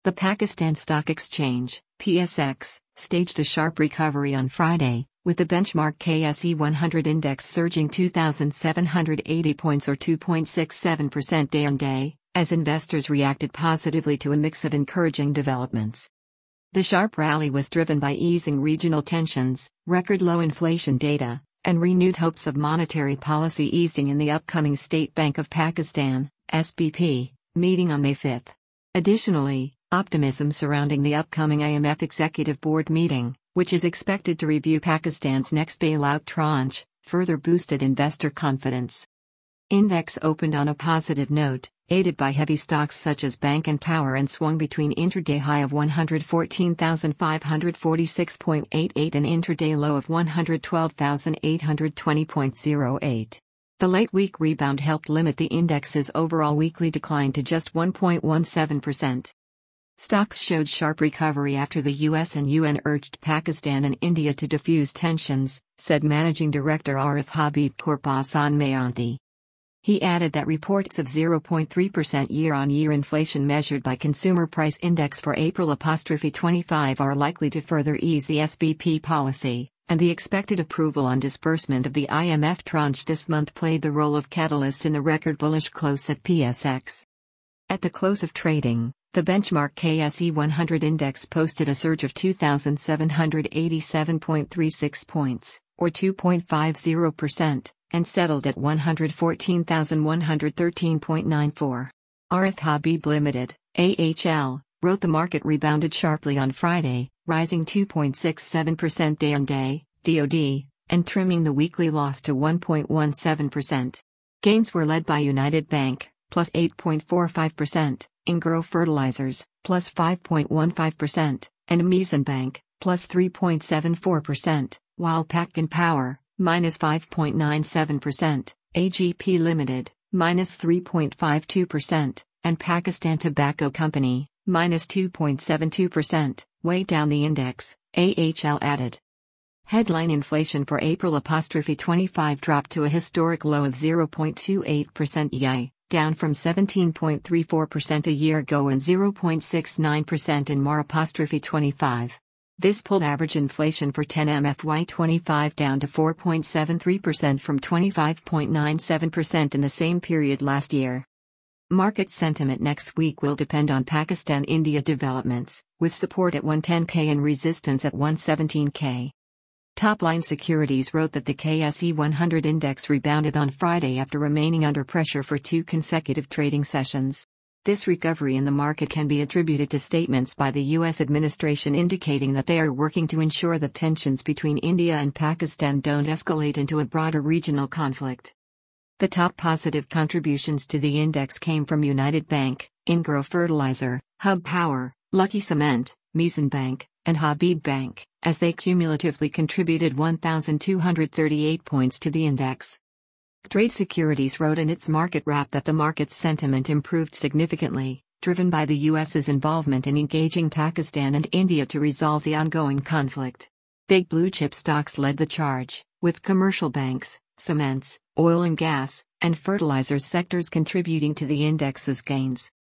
The Pakistan Stock Exchange, PSX, staged a sharp recovery on Friday, with the benchmark KSE 100 index surging 2,780 points or 2.67% day-on-day, as investors reacted positively to a mix of encouraging developments. The sharp rally was driven by easing regional tensions, record low inflation data, and renewed hopes of monetary policy easing in the upcoming State Bank of Pakistan, SBP, meeting on May 5. Additionally, optimism surrounding the upcoming IMF Executive Board meeting, which is expected to review Pakistan's next bailout tranche, further boosted investor confidence. Index opened on a positive note, aided by heavy stocks such as bank and power, and swung between intraday high of 114,546.88 and intraday low of 112,820.08. The late week rebound helped limit the index's overall weekly decline to just 1.17%. Stocks showed sharp recovery after the US and UN urged Pakistan and India to defuse tensions, said Managing Director Arif Habib Korpasan Mayanti. He added that reports of 0.3% year-on-year inflation measured by Consumer Price Index for April-25 are likely to further ease the SBP policy, and the expected approval on disbursement of the IMF tranche this month played the role of catalyst in the record bullish close at PSX. At the close of trading, the benchmark KSE 100 index posted a surge of 2,787.36 points, or 2.50%, and settled at 114,113.94. Arif Habib Limited, AHL, wrote the market rebounded sharply on Friday, rising 2.67% day-on-day, DOD, and trimming the weekly loss to 1.17%. Gains were led by United Bank, plus 8.45%, Ingro Fertilizers, plus 5.15%, and Mizan Bank, plus 3.74%, while Pakistan Power, minus 5.97%, AGP Limited, minus 3.52%, and Pakistan Tobacco Company, minus 2.72%, weighed down the index, AHL added. Headline inflation for April-25 dropped to a historic low of 0.28% YI, down from 17.34% a year ago and 0.69% in Mar-25. This pulled average inflation for 10M-FY25 down to 4.73% from 25.97% in the same period last year. Market sentiment next week will depend on Pakistan-India developments, with support at 110K and resistance at 117K. Topline Securities wrote that the KSE 100 index rebounded on Friday after remaining under pressure for 2 consecutive trading sessions. This recovery in the market can be attributed to statements by the U.S. administration indicating that they are working to ensure that tensions between India and Pakistan don't escalate into a broader regional conflict. The top positive contributions to the index came from United Bank, Ingro Fertilizer, Hub Power, Lucky Cement, Mizan Bank, and Habib Bank, as they cumulatively contributed 1,238 points to the index. Trade Securities wrote in its market wrap that the market's sentiment improved significantly, driven by the U.S.'s involvement in engaging Pakistan and India to resolve the ongoing conflict. Big blue-chip stocks led the charge, with commercial banks, cements, oil and gas, and fertilizers sectors contributing to the index's gains.